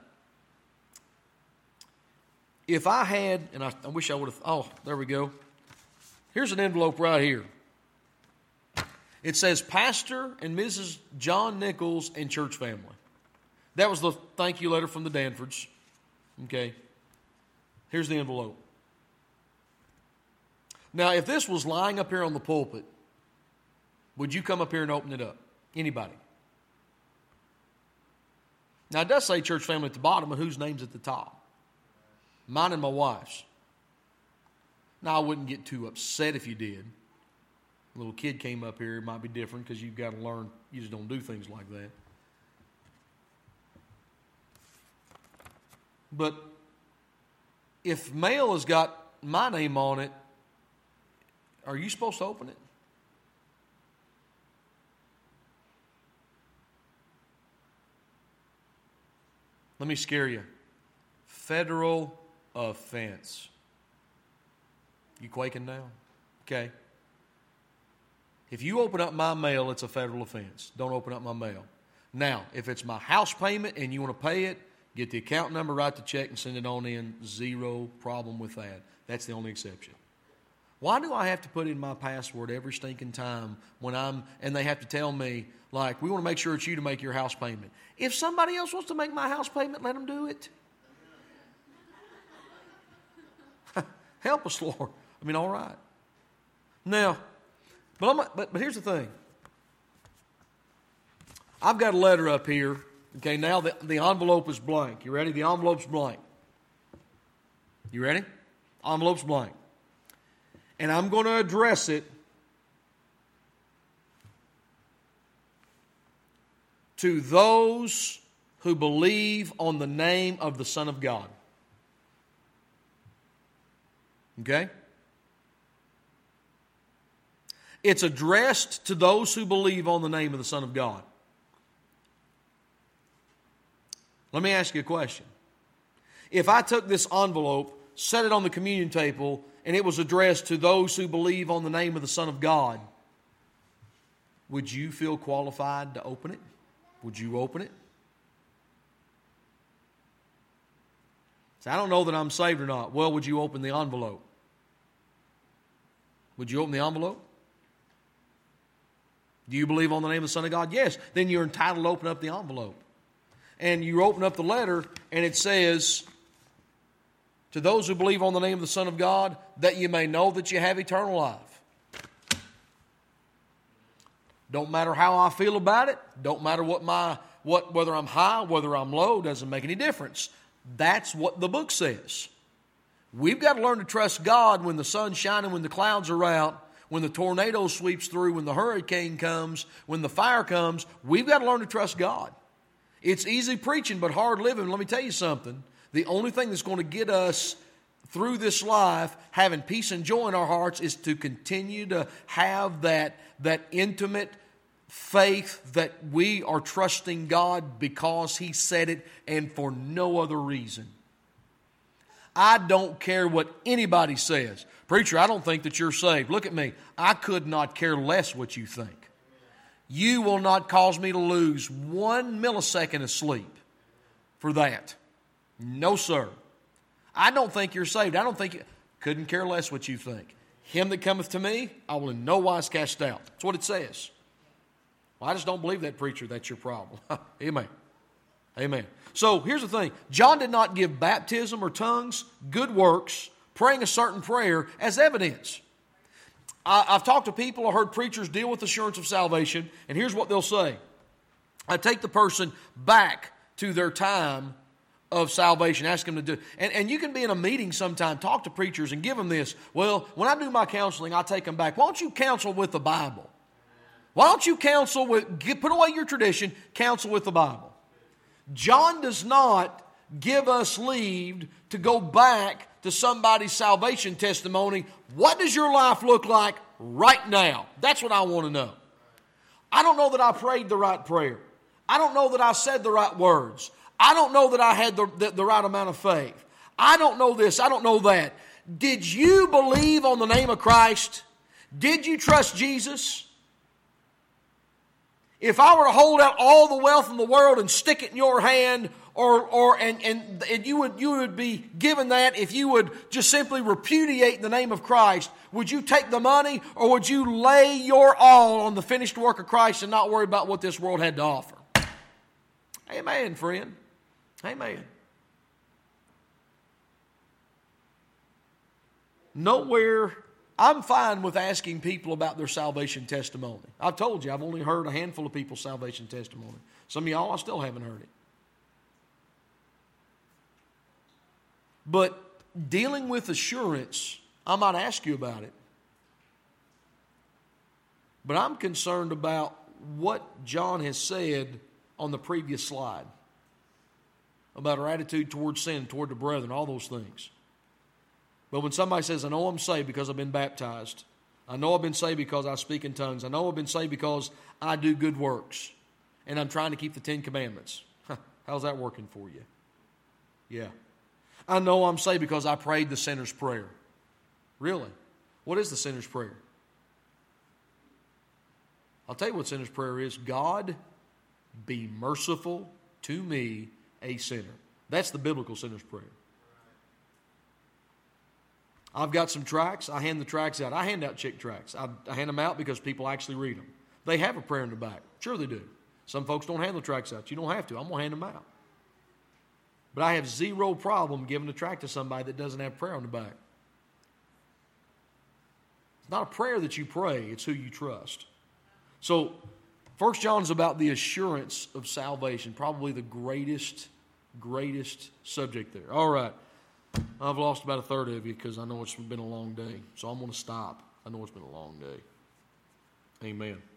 If I had, and I, I wish I would have, oh, there we go. Here's an envelope right here. It says Pastor and Missus John Nichols and church family. That was the thank you letter from the Danfords. Okay. Here's the envelope. Now, if this was lying up here on the pulpit, would you come up here and open it up? Anybody? Now, it does say church family at the bottom, but whose name's at the top? Mine and my wife's. Now, I wouldn't get too upset if you did. A little kid came up here, it might be different because you've got to learn, you just don't do things like that. But if mail has got my name on it, are you supposed to open it? Let me scare you. Federal offense. You quaking now? Okay. If you open up my mail, it's a federal offense. Don't open up my mail. Now, if it's my house payment and you want to pay it, get the account number, write the check, and send it on in. Zero problem with that. That's the only exception. Why do I have to put in my password every stinking time when I'm, and they have to tell me, like, we want to make sure it's you to make your house payment. If somebody else wants to make my house payment, let them do it. Help us, Lord. I mean, all right. Now, but, I'm, but but here's the thing. I've got a letter up here. Okay, now the, the envelope is blank. You ready? The envelope's blank. You ready? Envelope's blank. And I'm going to address it to those who believe on the name of the Son of God. Okay? It's addressed to those who believe on the name of the Son of God. Let me ask you a question. If I took this envelope, set it on the communion table, and it was addressed to those who believe on the name of the Son of God, would you feel qualified to open it? Would you open it? So I don't know that I'm saved or not. Well, would you open the envelope? Would you open the envelope? Do you believe on the name of the Son of God? Yes. Then you're entitled to open up the envelope. And you open up the letter, and it says, to those who believe on the name of the Son of God, that you may know that you have eternal life. Don't matter how I feel about it. Don't matter what my what whether I'm high, whether I'm low, doesn't make any difference. That's what the book says. We've got to learn to trust God when the sun's shining, when the clouds are out, when the tornado sweeps through, when the hurricane comes, when the fire comes. We've got to learn to trust God. It's easy preaching, but hard living. Let me tell you something. The only thing that's going to get us through this life, having peace and joy in our hearts, is to continue to have that, that intimate faith that we are trusting God because He said it and for no other reason. I don't care what anybody says. Preacher, I don't think that you're saved. Look at me. I could not care less what you think. You will not cause me to lose one millisecond of sleep for that. No, sir. I don't think you're saved. I don't think you... Couldn't care less what you think. Him that cometh to me, I will in no wise cast out. That's what it says. Well, I just don't believe that, preacher. That's your problem. Amen. Amen. So here's the thing. John did not give baptism or tongues, good works, praying a certain prayer as evidence. I, I've talked to people, I heard preachers deal with assurance of salvation, and here's what they'll say. I take the person back to their time of salvation, ask them to do. And, and you can be in a meeting sometime, talk to preachers and give them this. Well, when I do my counseling, I take them back. Why don't you counsel with the Bible? Why don't you counsel with, get, put away your tradition, counsel with the Bible? John does not give us leave to go back to somebody's salvation testimony. What does your life look like right now? That's what I want to know. I don't know that I prayed the right prayer. I don't know that I said the right words. I don't know that I had the, the, the right amount of faith. I don't know this. I don't know that. Did you believe on the name of Christ? Did you trust Jesus? If I were to hold out all the wealth in the world and stick it in your hand, or or and, and, and you would you would be given that if you would just simply repudiate the name of Christ, would you take the money, or would you lay your all on the finished work of Christ and not worry about what this world had to offer? Amen, friend. Amen. Nowhere, I'm fine with asking people about their salvation testimony. I've told you, I've only heard a handful of people's salvation testimony. Some of y'all, I still haven't heard it. But dealing with assurance, I might ask you about it. But I'm concerned about what John has said on the previous slide about our attitude towards sin, toward the brethren, all those things. But when somebody says, I know I'm saved because I've been baptized. I know I've been saved because I speak in tongues. I know I've been saved because I do good works. And I'm trying to keep the Ten Commandments. How's that working for you? Yeah. I know I'm saved because I prayed the sinner's prayer. Really? What is the sinner's prayer? I'll tell you what sinner's prayer is. God, be merciful to me, a sinner. That's the biblical sinner's prayer. I've got some tracts. I hand the tracts out. I hand out chick tracts. I, I hand them out because people actually read them. They have a prayer in the back. Sure they do. Some folks don't hand the tracts out. You don't have to. I'm going to hand them out. But I have zero problem giving a tract to somebody that doesn't have prayer on the back. It's not a prayer that you pray. It's who you trust. So, First John is about the assurance of salvation. Probably the greatest, greatest subject there. All right. I've lost about a third of you because I know it's been a long day. So I'm going to stop. I know it's been a long day. Amen.